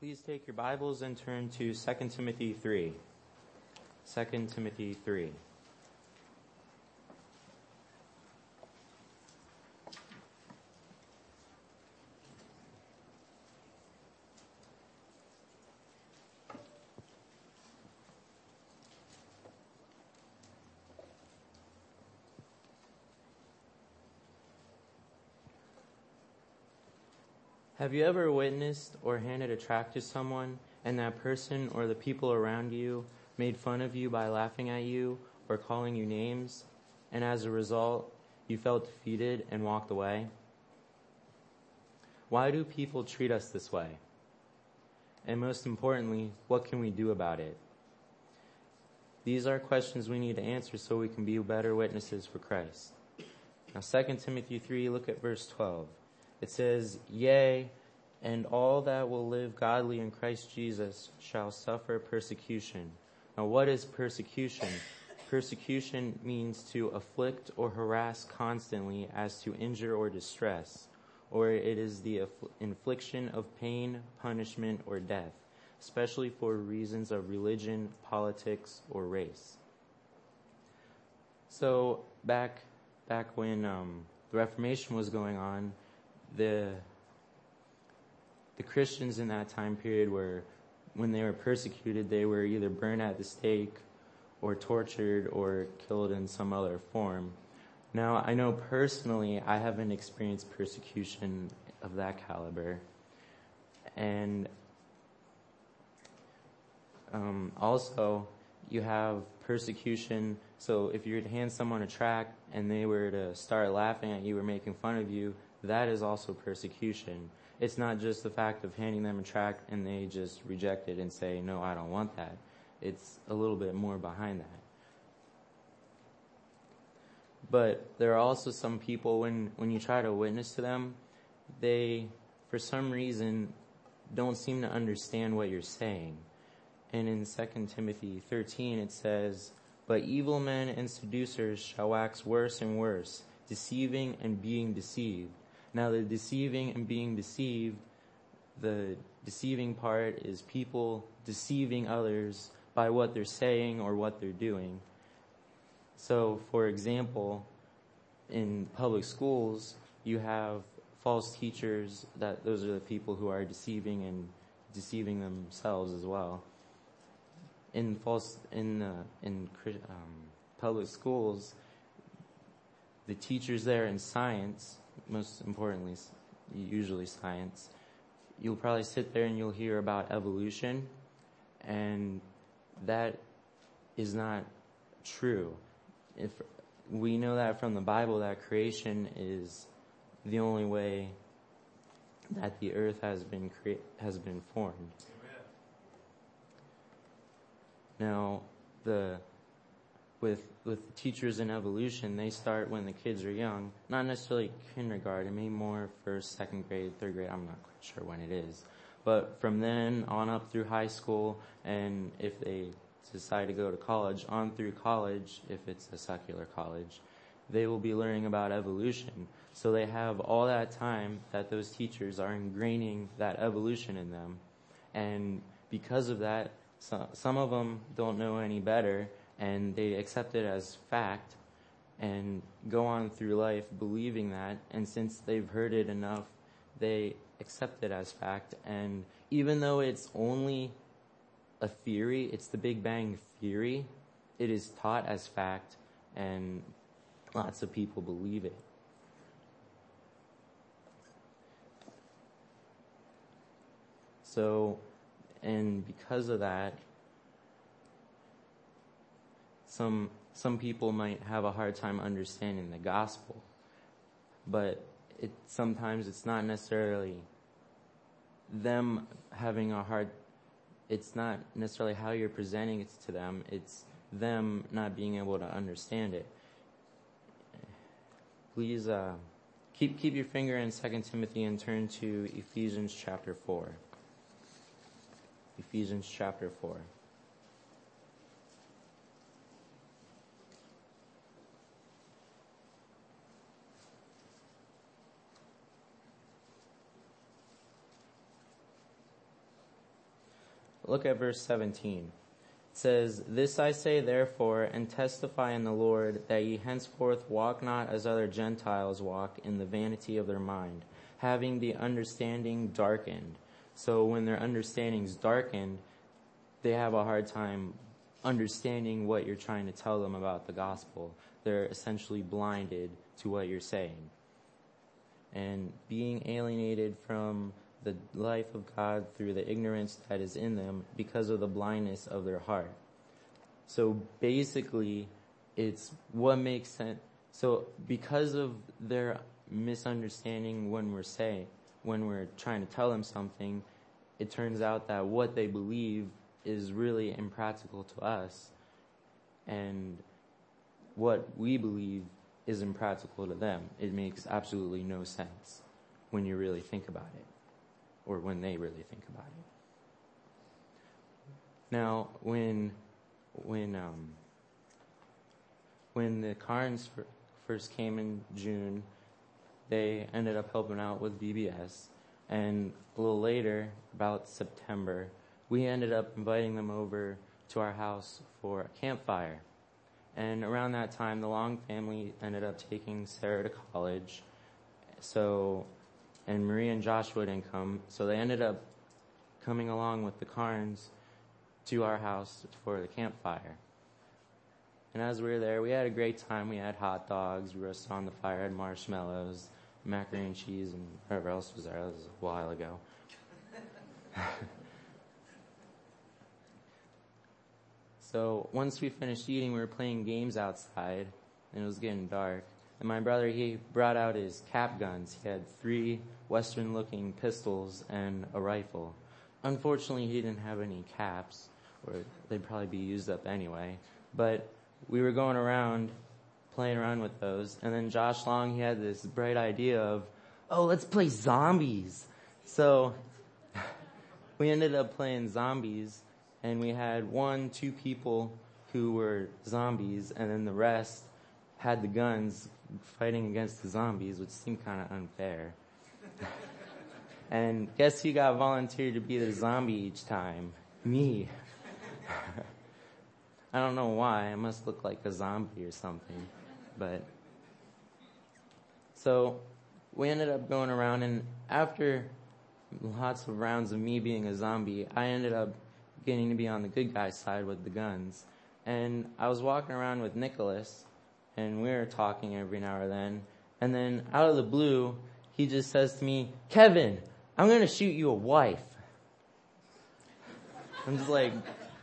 Please take your Bibles and turn to 2 Timothy 3. 2 Timothy 3. Have you ever witnessed or handed a tract to someone and that person or the people around you made fun of you by laughing at you or calling you names, and as a result, you felt defeated and walked away? Why do people treat us this way? And most importantly, what can we do about it? These are questions we need to answer so we can be better witnesses for Christ. Now 2 Timothy 3, look at verse 12. It says, "Yea, and all that will live godly in Christ Jesus shall suffer persecution." Now what is persecution? Persecution means to afflict or harass constantly as to injure or distress, or it is the infliction of pain, punishment, or death, especially for reasons of religion, politics, or race. So back when the Reformation was going on, the Christians in that time period when they were persecuted, they were either burned at the stake or tortured or killed in some other form. Now, I know personally I haven't experienced persecution of that caliber. And also, you have persecution. So if you were to hand someone a tract and they were to start laughing at you or making fun of you, that is also persecution. It's not just the fact of handing them a tract and they just reject it and say, "No, I don't want that." It's a little bit more behind that. But there are also some people, when you try to witness to them, they, for some reason, don't seem to understand what you're saying. And in 2 Timothy 13 it says, "But evil men and seducers shall wax worse and worse, deceiving and being deceived." Now the deceiving and being deceived, the deceiving part is people deceiving others by what they're saying or what they're doing. So, for example, in public schools, you have false teachers. Those are the people who are deceiving and deceiving themselves as well. In public schools, the teachers there in science, most importantly, usually science, you'll probably sit there and you'll hear about evolution, and that is not true. If we know that from the Bible, that creation is the only way that the earth has been formed. Amen. Now, with the teachers in evolution, they start when the kids are young, not necessarily kindergarten, maybe more first, second grade, third grade, I'm not quite sure when it is. But from then on up through high school, and if they decide to go to college, on through college, if it's a secular college, they will be learning about evolution. So they have all that time that those teachers are ingraining that evolution in them. And because of that, some of them don't know any better, and they accept it as fact and go on through life believing that. And since they've heard it enough, they accept it as fact. And even though it's only a theory, it's the Big Bang theory, it is taught as fact, and lots of people believe it. So, and because of that, some people might have a hard time understanding the gospel, but sometimes it's not necessarily them having it's not necessarily how you're presenting it to them, it's them not being able to understand it. Please keep your finger in 2 Timothy and turn to Ephesians chapter 4. Ephesians chapter 4. look at verse 17. It says, "This I say therefore, and testify in the Lord, that ye henceforth walk not as other Gentiles walk, in the vanity of their mind, having the understanding darkened." So when their understanding's darkened, they have a hard time understanding what you're trying to tell them about the gospel. They're essentially blinded to what you're saying. And being alienated from the life of God through the ignorance that is in them because of the blindness of their heart. So basically, it's what makes sense. So because of their misunderstanding when we're trying to tell them something, it turns out that what they believe is really impractical to us, and what we believe is impractical to them. It makes absolutely no sense when you really think about it, or when they really think about it. Now, when the Carnes first came in June, they ended up helping out with VBS, and a little later, about September, we ended up inviting them over to our house for a campfire. And around that time, the Long family ended up taking Sarah to college. And Maria and Joshua didn't come, so they ended up coming along with the Carnes to our house for the campfire. And as we were there, we had a great time. We had hot dogs, we roasted on the fire, had marshmallows, macaroni and cheese, and whatever else was there. That was a while ago. So once we finished eating, we were playing games outside, and it was getting dark. And my brother, he brought out his cap guns. He had 3 Western-looking pistols and a rifle. Unfortunately, he didn't have any caps, or they'd probably be used up anyway. But we were going around, playing around with those. And then Josh Long, he had this bright idea of, let's play zombies. So we ended up playing zombies. And we had 1-2 people who were zombies, and then the rest had the guns fighting against the zombies, which seemed kind of unfair. And guess who got volunteered to be the zombie each time? Me. I don't know why. I must look like a zombie or something. But so we ended up going around, and after lots of rounds of me being a zombie, I ended up getting to be on the good guy side with the guns. And I was walking around with Nicholas, and we were talking every now or then. And then out of the blue, he just says to me, "Kevin, I'm going to shoot you a wife." I'm just like,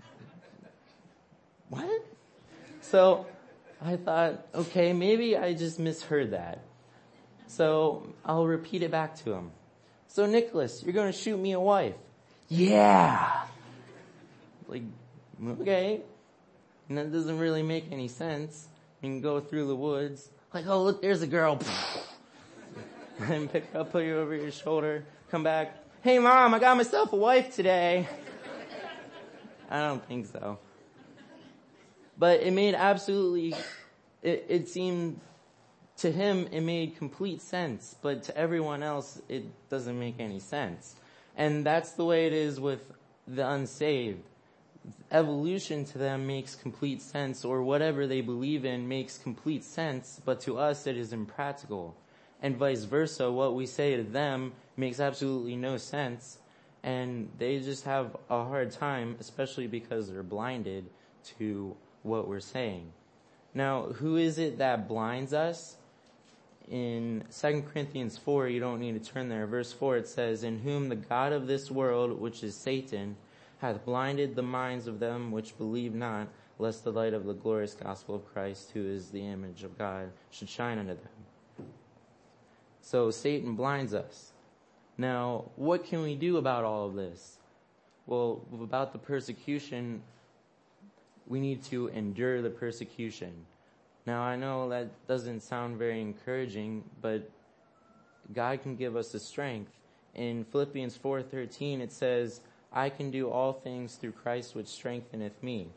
what? So I thought, okay, maybe I just misheard that. So I'll repeat it back to him. "So Nicholas, you're going to shoot me a wife?" "Yeah." Like, okay. And that doesn't really make any sense. You can go through the woods, like, "Oh, look, there's a girl." And pick her up, put her over your shoulder, come back, "Hey, Mom, I got myself a wife today." I don't think so. But it made it seemed, to him, it made complete sense. But to everyone else, it doesn't make any sense. And that's the way it is with the unsaved. Evolution to them makes complete sense, or whatever they believe in makes complete sense, but to us it is impractical. And vice versa, what we say to them makes absolutely no sense, and they just have a hard time, especially because they're blinded to what we're saying. Now, who is it that blinds us? In 2 Corinthians 4, you don't need to turn there, verse 4, it says, "In whom the God of this world, which is Satan, hath blinded the minds of them which believe not, lest the light of the glorious gospel of Christ, who is the image of God, should shine unto them." So Satan blinds us. Now, what can we do about all of this? Well, about the persecution, we need to endure the persecution. Now, I know that doesn't sound very encouraging, but God can give us the strength. In Philippians 4:13, it says, "I can do all things through Christ which strengtheneth me."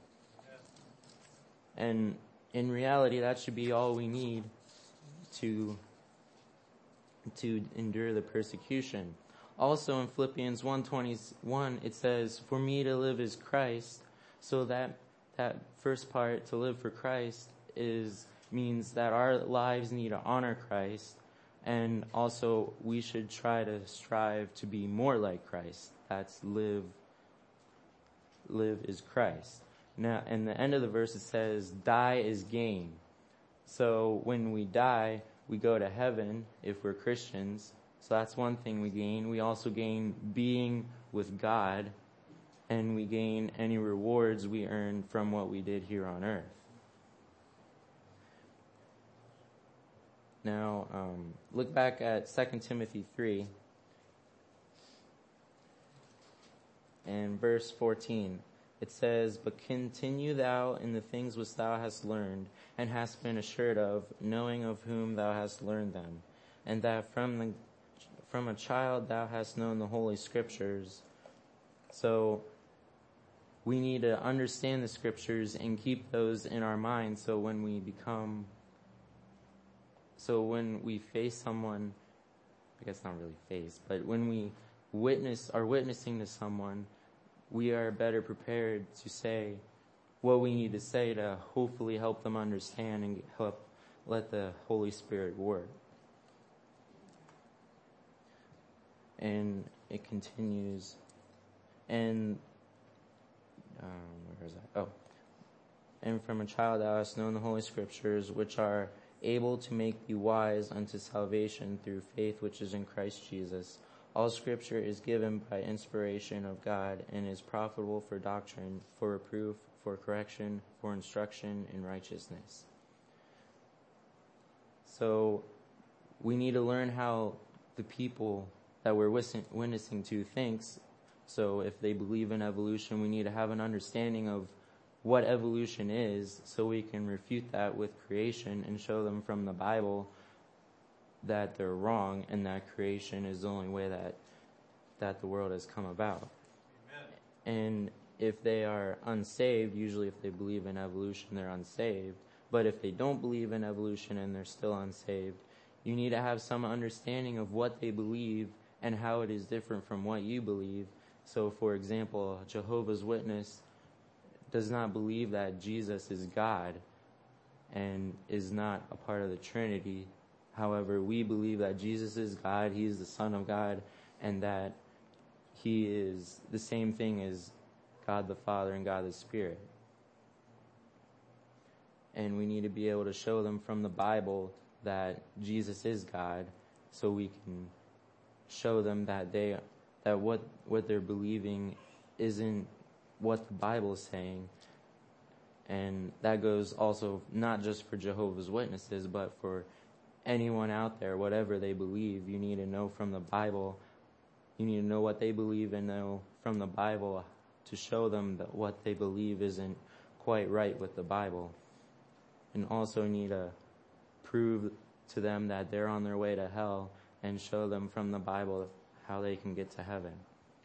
And in reality, that should be all we need to endure the persecution. Also in Philippians 1:21, it says, "For me to live is Christ." So that first part, to live for Christ, means that our lives need to honor Christ, and also we should try to strive to be more like Christ. That's live is Christ. Now, in the end of the verse, it says, "Die is gain." So when we die, we go to heaven if we're Christians. So that's one thing we gain. We also gain being with God, and we gain any rewards we earn from what we did here on earth. Now, look back at 2 Timothy 3 and verse 14. It says, "But continue thou in the things which thou hast learned, and hast been assured of, knowing of whom thou hast learned them, and that from a child thou hast known the Holy Scriptures." So we need to understand the Scriptures and keep those in our minds, so when we face someone, I guess not really face, but when we are witnessing to someone, we are better prepared to say what we need to say to hopefully help them understand and let the Holy Spirit work. And it continues, and where is that? Oh, "And from a child thou hast known the Holy Scriptures, which are able to make thee wise unto salvation through faith which is in Christ Jesus. All Scripture is given by inspiration of God, and is profitable for doctrine, for reproof, for correction, for instruction in righteousness." So we need to learn how the people that we're witnessing to thinks. So if they believe in evolution, we need to have an understanding of what evolution is, so we can refute that with creation and show them from the Bible that they're wrong, and that creation is the only way that the world has come about. Amen. And if they are unsaved, usually if they believe in evolution, they're unsaved. But if they don't believe in evolution and they're still unsaved, you need to have some understanding of what they believe and how it is different from what you believe. So, for example, Jehovah's Witness does not believe that Jesus is God and is not a part of the Trinity. However, we believe that Jesus is God, He is the Son of God, and that He is the same thing as God the Father and God the Spirit. And we need to be able to show them from the Bible that Jesus is God, so we can show them that what they're believing isn't what the Bible is saying. And that goes also not just for Jehovah's Witnesses, but for anyone out there, whatever they believe. You need to know from the Bible. You need to know what they believe and know from the Bible to show them that what they believe isn't quite right with the Bible. And also need to prove to them that they're on their way to hell and show them from the Bible how they can get to heaven.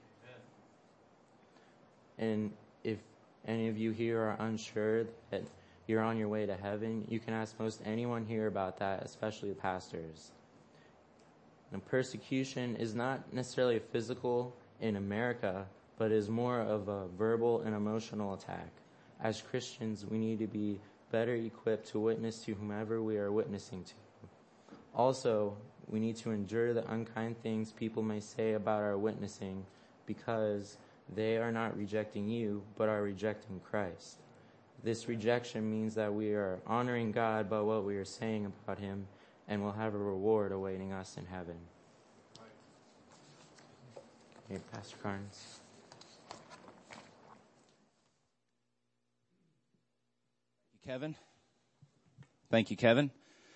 Amen. And if any of you here are unsure that you're on your way to heaven, you can ask most anyone here about that, especially the pastors. And persecution is not necessarily physical in America, but is more of a verbal and emotional attack. As Christians, we need to be better equipped to witness to whomever we are witnessing to. Also, we need to endure the unkind things people may say about our witnessing, because they are not rejecting you, but are rejecting Christ. This rejection means that we are honoring God by what we are saying about Him, and will have a reward awaiting us in heaven. Okay, Pastor Carnes. Kevin. Thank you, Kevin.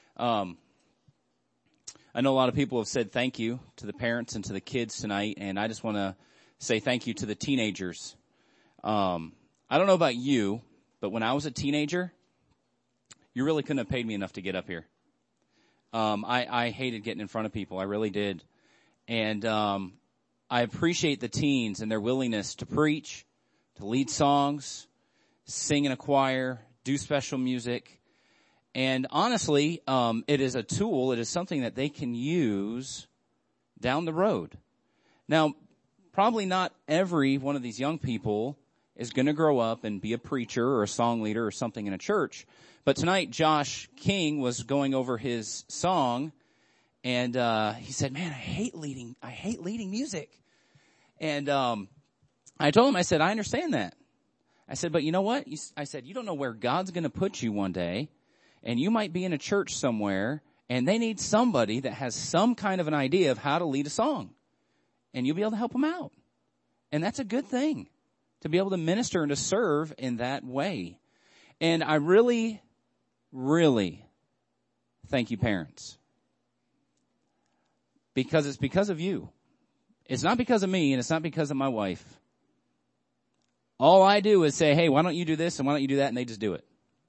I know a lot of people have said thank you to the parents and to the kids tonight, and I just want to say thank you to the teenagers. I don't know about you, but when I was a teenager, you really couldn't have paid me enough to get up here. I hated getting in front of people. I really did. And I appreciate the teens and their willingness to preach, to lead songs, sing in a choir, do special music. And honestly, it is a tool. It is something that they can use down the road. Now, probably not every one of these young people is going to grow up and be a preacher or a song leader or something in a church. But tonight, Josh King was going over his song, and he said, man, I hate leading music. And I told him, I said, I understand that. I said, but you know what? I said, you don't know where God's going to put you one day, and you might be in a church somewhere, and they need somebody that has some kind of an idea of how to lead a song. And you'll be able to help them out. And that's a good thing, to be able to minister and to serve in that way. And I really, really thank you, parents. Because it's because of you. It's not because of me, and it's not because of my wife. All I do is say, hey, why don't you do this and why don't you do that? And they just do it.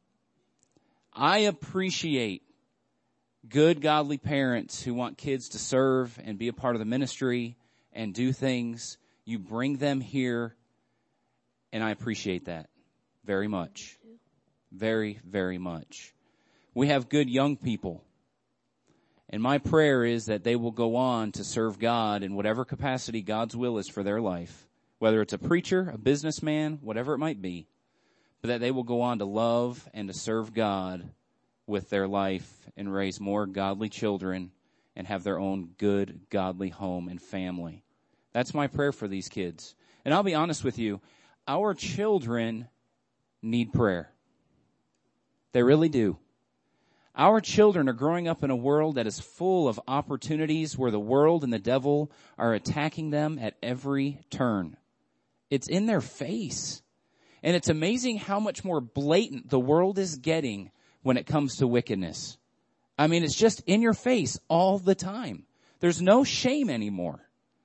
I appreciate good, godly parents who want kids to serve and be a part of the ministry and do things. You bring them here, and I appreciate that very much. Very, very much. We have good young people, and my prayer is that they will go on to serve God in whatever capacity God's will is for their life, whether it's a preacher, a businessman, whatever it might be, but that they will go on to love and to serve God with their life and raise more godly children and have their own good, godly home and family. That's my prayer for these kids. And I'll be honest with you, our children need prayer. They really do. Our children are growing up in a world that is full of opportunities where the world and the devil are attacking them at every turn. It's in their face. And it's amazing how much more blatant the world is getting when it comes to wickedness. I mean, it's just in your face all the time. There's no shame anymore.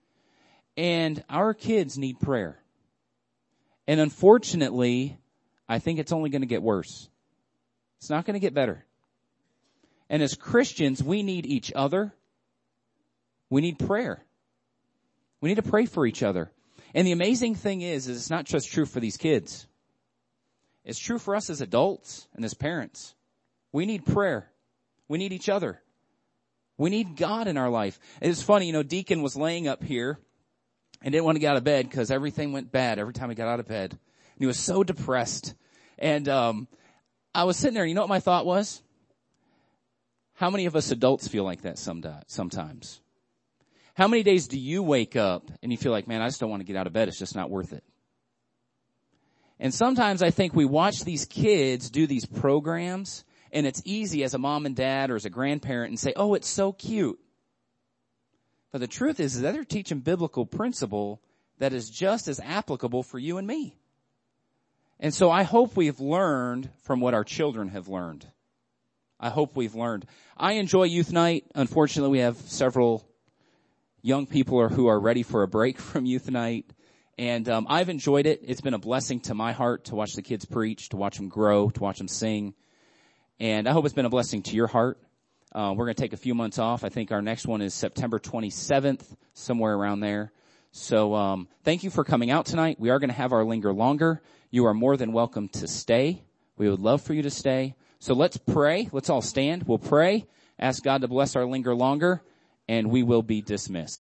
And our kids need prayer. And unfortunately, I think it's only going to get worse. It's not going to get better. And as Christians, we need each other. We need prayer. We need to pray for each other. And the amazing thing is it's not just true for these kids. It's true for us as adults and as parents. We need prayer. We need each other. We need God in our life. It's funny, Deacon was laying up here and didn't want to get out of bed because everything went bad every time he got out of bed. And he was so depressed. And I was sitting there, you know what my thought was? How many of us adults feel like that sometimes? How many days do you wake up and you feel like, man, I just don't want to get out of bed. It's just not worth it. And sometimes I think we watch these kids do these programs, and it's easy as a mom and dad or as a grandparent and say, oh, it's so cute. But the truth is that they're teaching biblical principle that is just as applicable for you and me. And so I hope we've learned from what our children have learned. I hope we've learned. I enjoy youth night. Unfortunately, we have several young people who are ready for a break from youth night. And I've enjoyed it. It's been a blessing to my heart to watch the kids preach, to watch them grow, to watch them sing. And I hope it's been a blessing to your heart. We're going to take a few months off. I think our next one is September 27th, somewhere around there. So thank you for coming out tonight. We are going to have our Linger Longer. You are more than welcome to stay. We would love for you to stay. So let's pray. Let's all stand. We'll pray, ask God to bless our Linger Longer, and we will be dismissed.